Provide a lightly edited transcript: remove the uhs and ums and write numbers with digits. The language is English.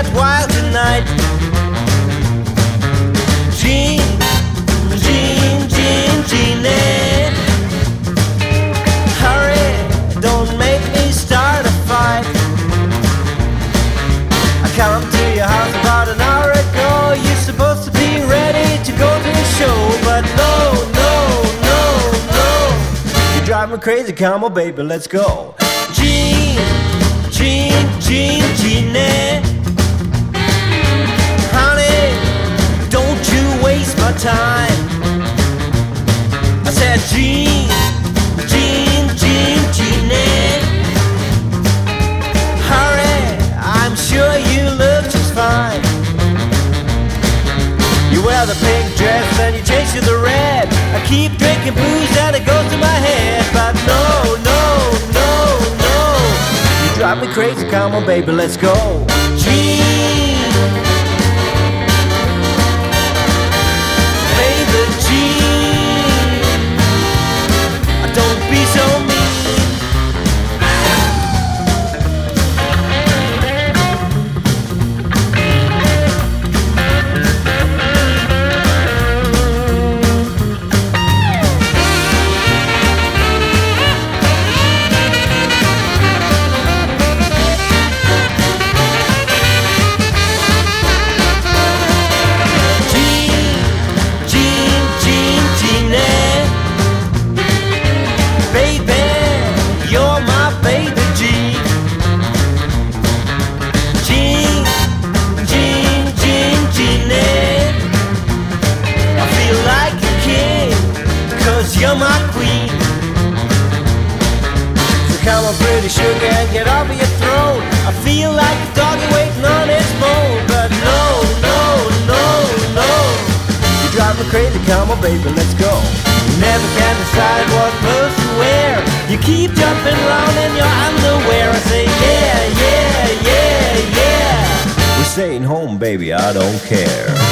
get wild tonight. Jean, Jean, Jean, Jeanette, hurry, don't make me start a fight. I come to your house about an hour ago. You're supposed to be ready to go to the show, but no, no, no, no. You drive me crazy, come on baby, let's go. Jean, Jean, Jean, Jeanette, honey, don't you waste my time. I said Jean, Jean, Jean, Jeanette, hurry, I'm sure you look just fine. You wear the pink dress and you change to the red. I keep drinking booze and it goes to my head, but no, no, no, no. You drive me crazy, come on baby, let's go. Jean, baby Jean, don't be so mean. You're my queen. So come on pretty sugar and get off of your throne. I feel like a doggy waiting on its bone. But no, no, no, no. You drive me crazy, come on baby, let's go. You never can decide what clothes to wear. You keep jumping around in your underwear. I say yeah, yeah, yeah, yeah. We're staying home baby, I don't care.